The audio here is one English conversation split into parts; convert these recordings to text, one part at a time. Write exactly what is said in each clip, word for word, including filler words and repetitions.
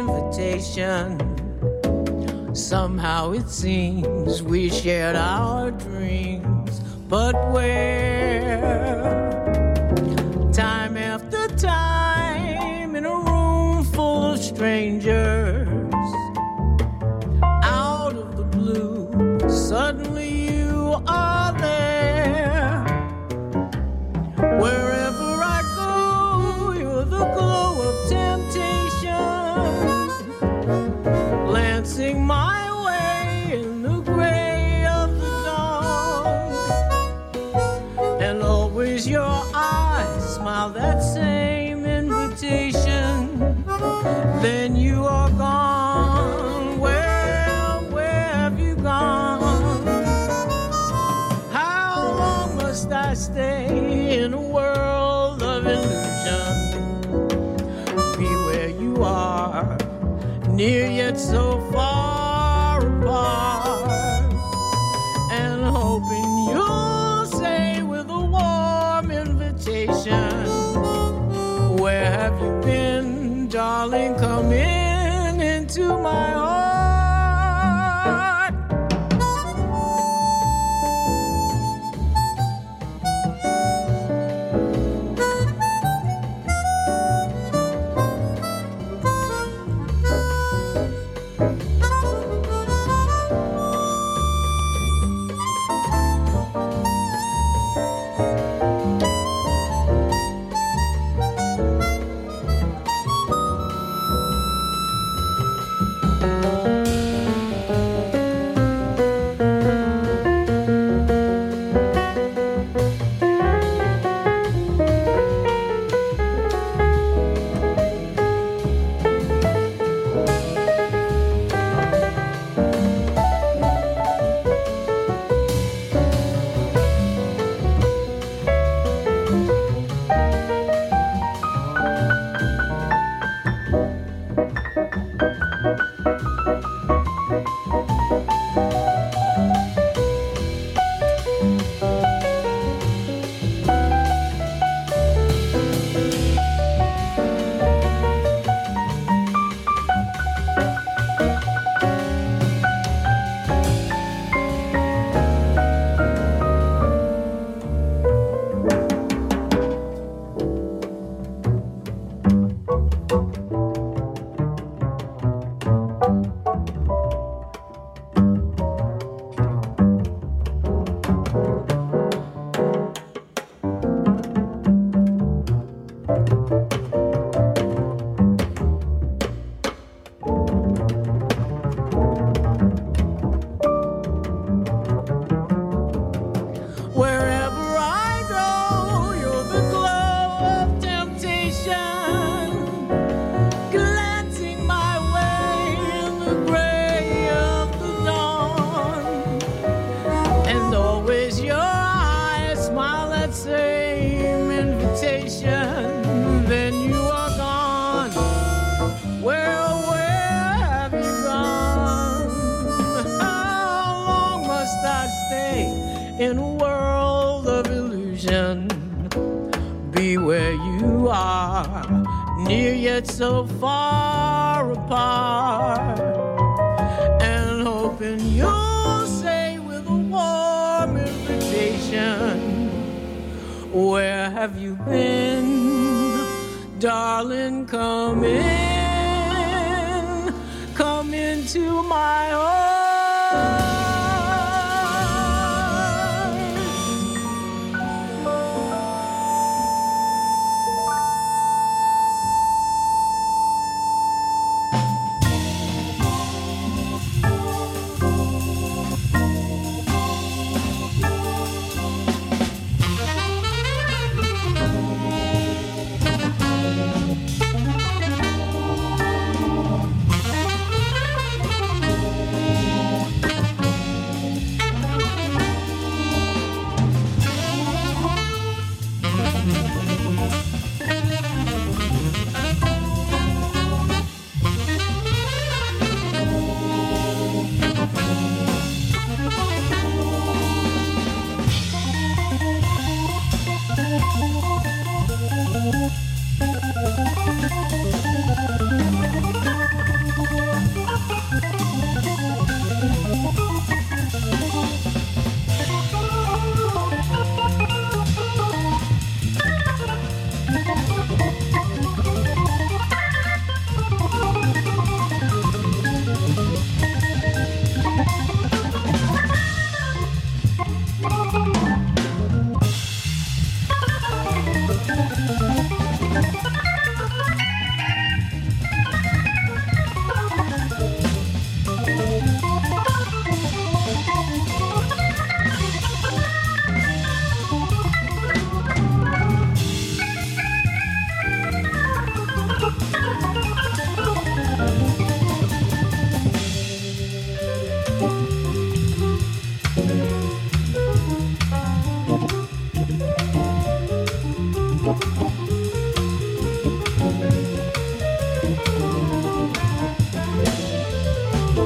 invitation. Somehow it seems we shared our dreams, but where? Time after time in a room full of strangers, out of the blue, suddenly you are there. Wherever I go, you're the glow of temptation, lancing my way in the gray of the dawn. And always your eyes smile that same invitation. Then you are gone. Where, where have you gone? How long must I stay in a world of illusion? Be where you are, near yet so far apart, and hoping you'll say with a warm invitation, where have you been, darling? Come in into my heart. In a world of illusion, be where you are, near yet so far apart, and hoping you'll say with a warm invitation, where have you been, darling? Come in, come into my heart.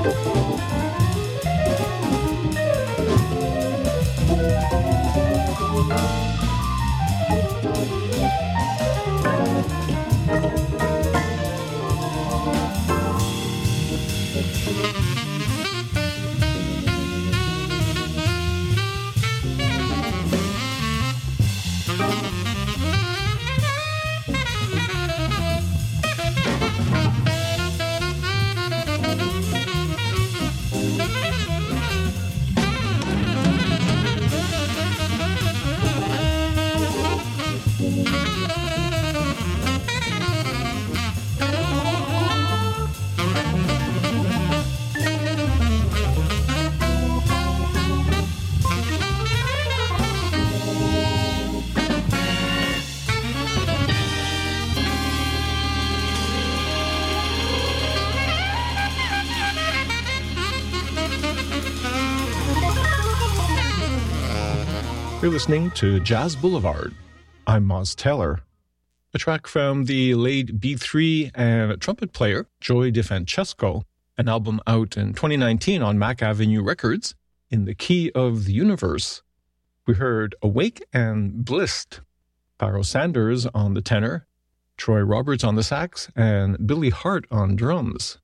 You're listening to Jazz Boulevard. I'm Moz Taylor. A track from the late B three and trumpet player Joey DeFrancesco, an album out in twenty nineteen on Mac Avenue Records, In the Key of the Universe. We heard Awake and Blissed, Pharoah Sanders on the tenor, Troy Roberts on the sax, and Billy Hart on drums.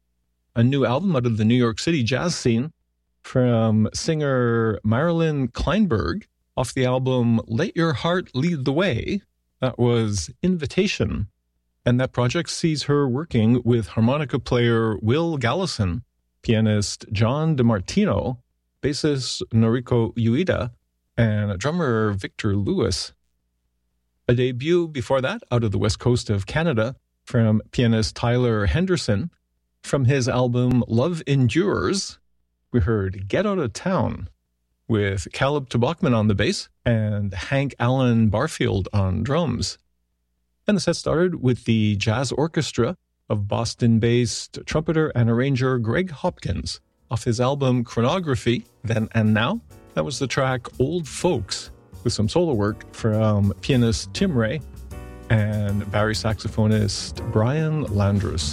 A new album out of the New York City jazz scene from singer Marilyn Kleinberg, off the album Let Your Heart Lead the Way. That was Invitation. And that project sees her working with harmonica player Will Gallison, pianist John DeMartino, bassist Noriko Ueda, and drummer Victor Lewis. A debut before that out of the west coast of Canada from pianist Tyler Henderson. From his album Love Endures, we heard Get Out of Town, with Caleb Tobachman on the bass and Hank Allen Barfield on drums. And the set started with the jazz orchestra of Boston-based trumpeter and arranger Greg Hopkins off his album Chronography, Then and Now. That was the track Old Folks, with some solo work from pianist Tim Ray and Barry saxophonist Brian Landrus.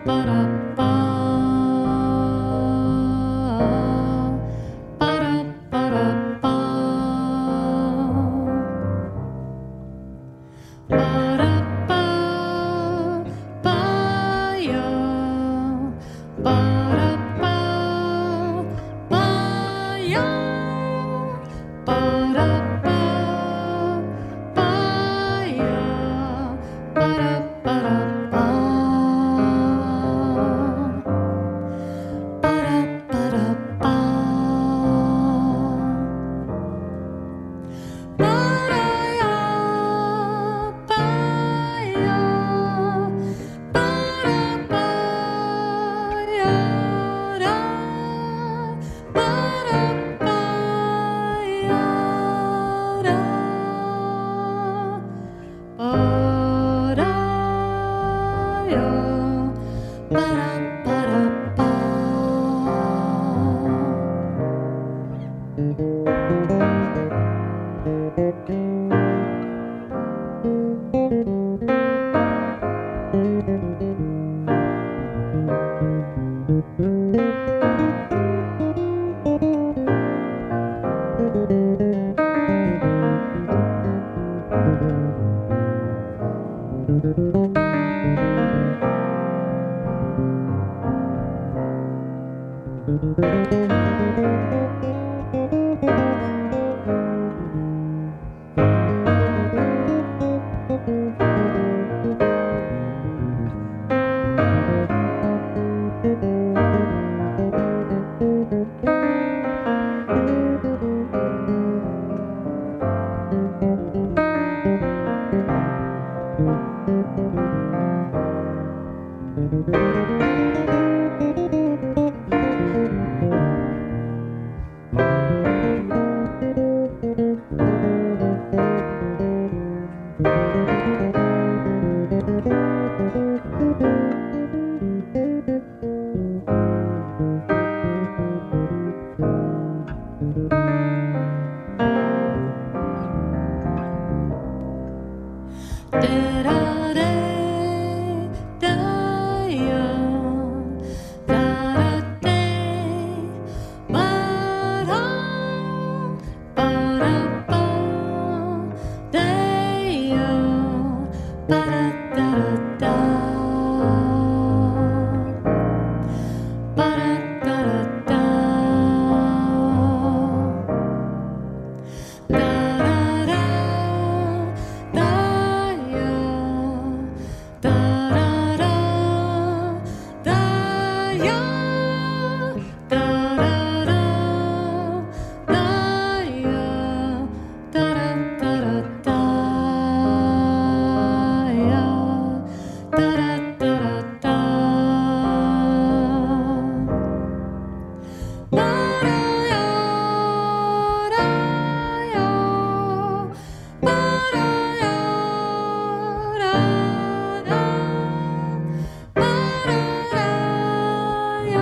「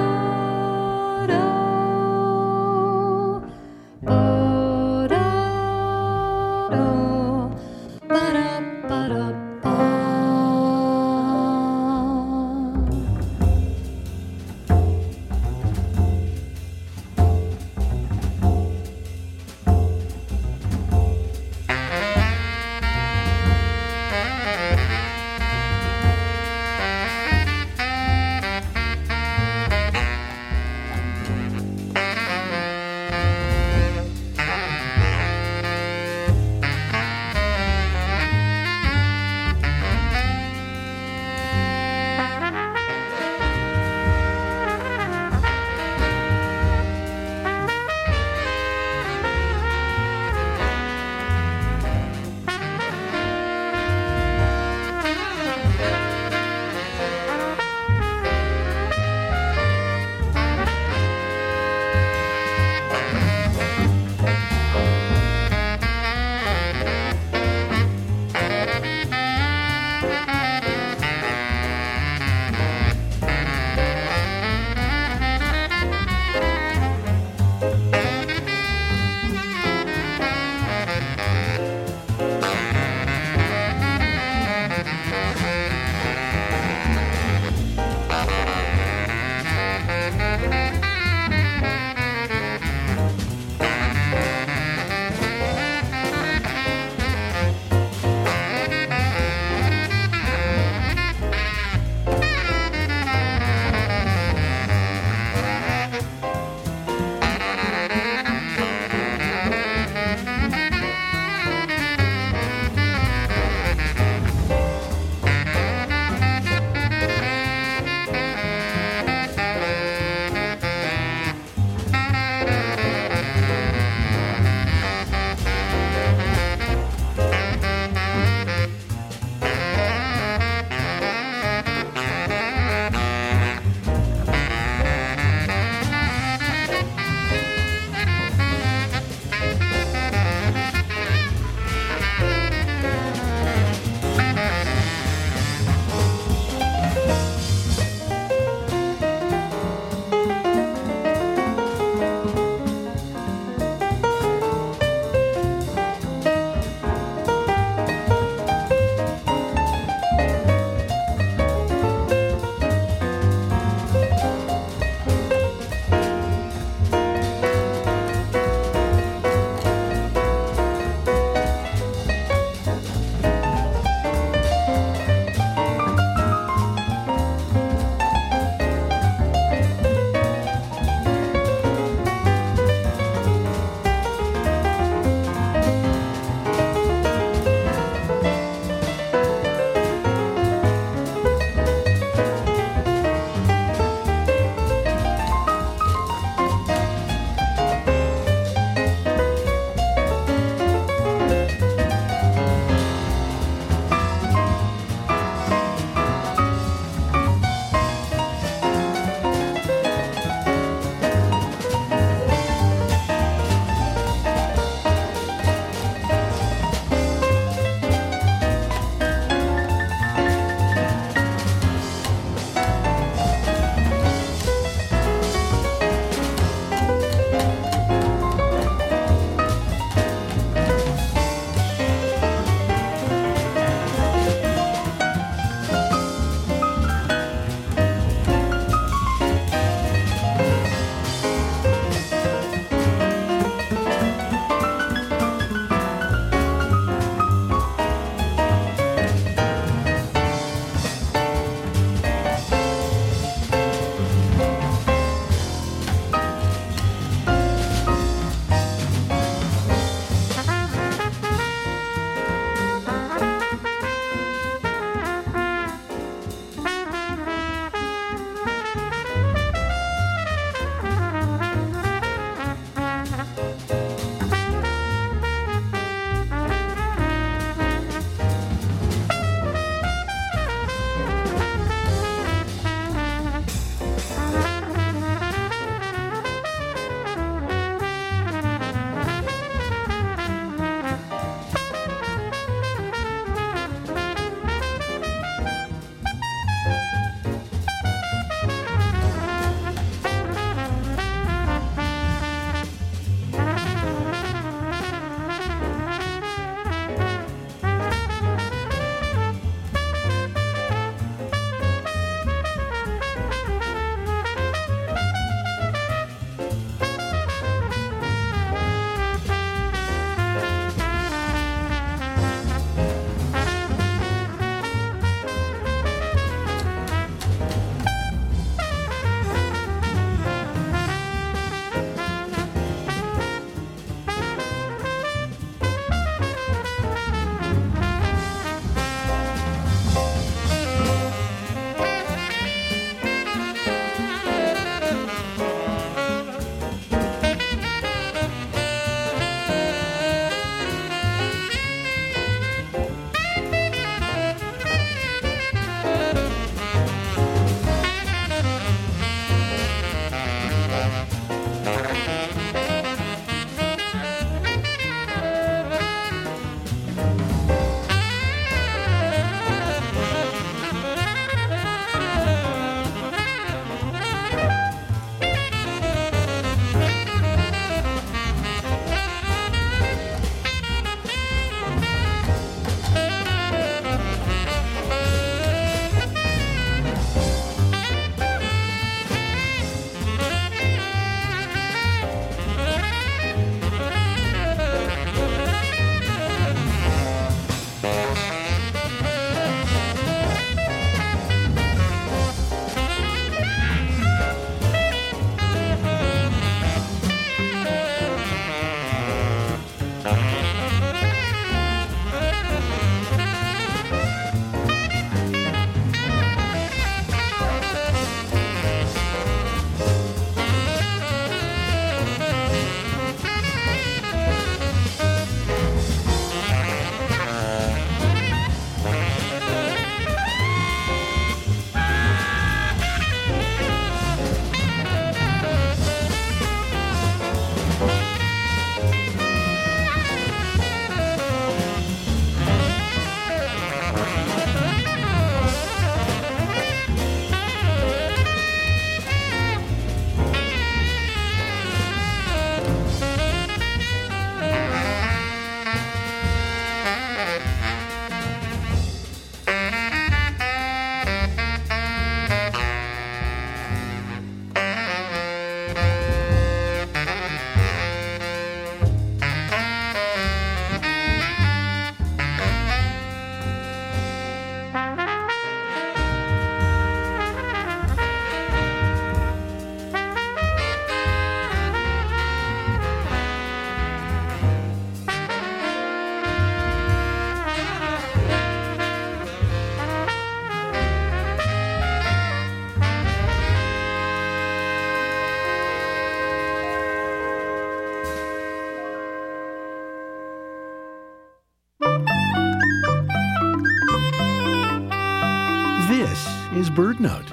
is BirdNote.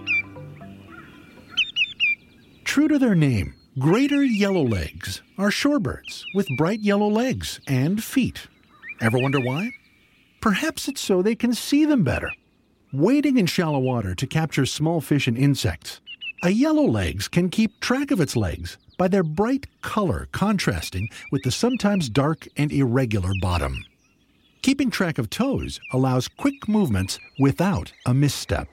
True to their name, greater yellowlegs are shorebirds with bright yellow legs and feet. Ever wonder why? Perhaps it's so they can see them better. Wading in shallow water to capture small fish and insects, a yellowlegs can keep track of its legs by their bright color contrasting with the sometimes dark and irregular bottom. Keeping track of toes allows quick movements without a misstep.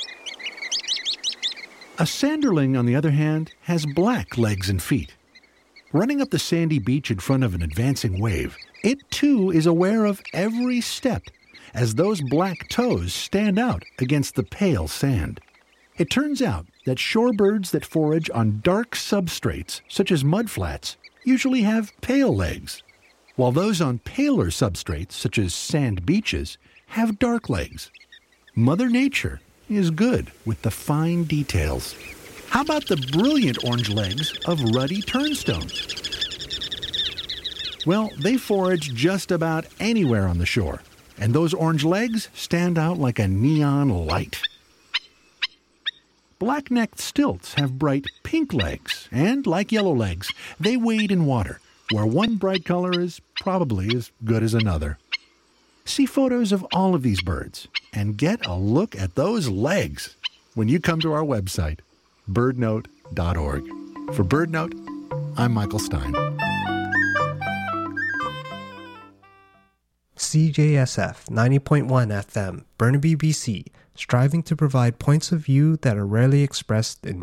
A sanderling, on the other hand, has black legs and feet. Running up the sandy beach in front of an advancing wave, it too is aware of every step as those black toes stand out against the pale sand. It turns out that shorebirds that forage on dark substrates, such as mudflats, usually have pale legs, while those on paler substrates, such as sand beaches, have dark legs. Mother Nature is good with the fine details. How about the brilliant orange legs of ruddy turnstones? Well, they forage just about anywhere on the shore, and those orange legs stand out like a neon light. Black-necked stilts have bright pink legs, and like yellow legs, they wade in water, where one bright color is probably as good as another. See photos of all of these birds, and get a look at those legs when you come to our website, bird note dot org. For BirdNote, I'm Michael Stein. C J S F ninety point one F M, Burnaby, B C, striving to provide points of view that are rarely expressed in